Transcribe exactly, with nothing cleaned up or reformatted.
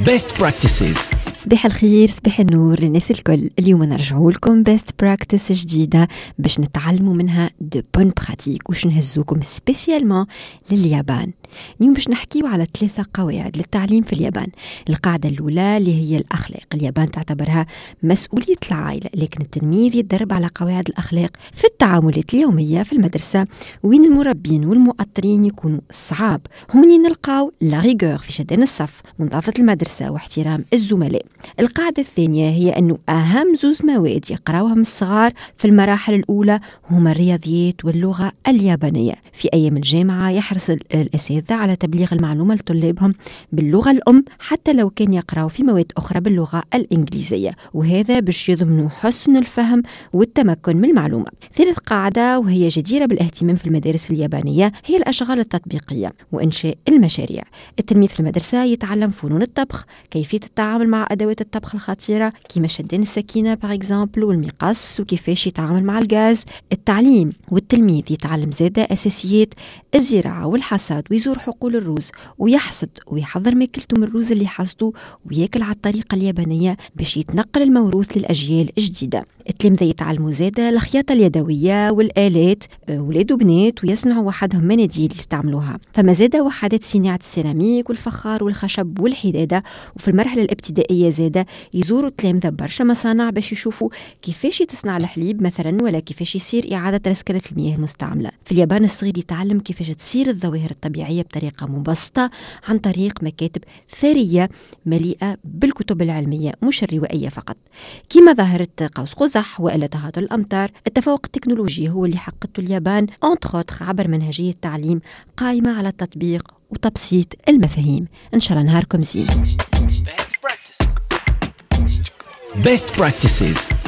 Best Practices. صباح الخير، صباح النور للناس الكل. اليوم نرجعوا لكم Best Practice جديدة باش نتعلموا منها دو بون براتيك وش نهزوكم سبيسيالمون لليابان. اليوم باش نحكيوا على ثلاثة قواعد للتعليم في اليابان. القاعدة الأولى اللي هي الأخلاق. اليابان تعتبرها مسؤولية العائلة، لكن التلميذ يتدرب على قواعد الأخلاق في التعاملات اليومية في المدرسة، وين المربين والمؤطرين يكونوا صعاب. هوني نلقاو لا ريغور في شدان الصف، ونظافة المدرسة واحترام الزملاء. القاعدة الثانية هي أنه أهم زوز مواد يقراوهم الصغار في المراحل الأولى هما الرياضيات واللغة اليابانية. في أيام الجامعة يحرص الأساتذة على تبليغ المعلومة لطلابهم باللغة الأم، حتى لو كان يقرأوا في مواد أخرى باللغة الإنجليزية، وهذا باش يضمنوا حسن الفهم والتمكن من المعلومة. ثالث قاعدة وهي جديرة بالاهتمام في المدارس اليابانية هي الأشغال التطبيقية وإنشاء المشاريع. التلميذ في المدرسة يتعلم فنون الطبخ، كيفية التعامل مع أدوات الطبخ الخطيرة كيما شدان السكينة باغ اكزامبل والمقص، وكيفاش يتعامل مع الغاز. التعليم والتلميذ يتعلم زادة أساسيات الزراعة والحصاد، ويزور حقول الرز ويحصد ويحضر ماكلته من الرز اللي حصده وياكل على الطريقة اليابانية باش يتنقل الموروث للأجيال الجديدة. التلامذة يتعلموا زادة الخياطة اليدوية والآلات، ولاد وبنات ويصنعوا وحدهم مناديل يستعملوها. فما زادة وحدات صناعة السيراميك والفخار والخشب والحدادة. وفي المرحلة الابتدائية زادة يزوروا التلامذة برشا مصانع باش يشوفوا كيفاش تصنع الحليب مثلا، ولا كيفاش يصير إعادة رسكلة المياه المستعملة. في اليابان الصغير يتعلم كيفاش تصير الظواهر الطبيعية بطريقة مبسطة عن طريق مكاتب ثرية مليئة بالكتب العلمية مش الروائية فقط، كما ظاهرة قوس قزح وإلا تهاطل الأمطار. التفوق التكنولوجي هو اللي حققته اليابان أنتخ عبر منهجية تعليم قائمة على التطبيق وتبسيط المفاهيم. إن شاء الله نهاركم زين. Best Practices.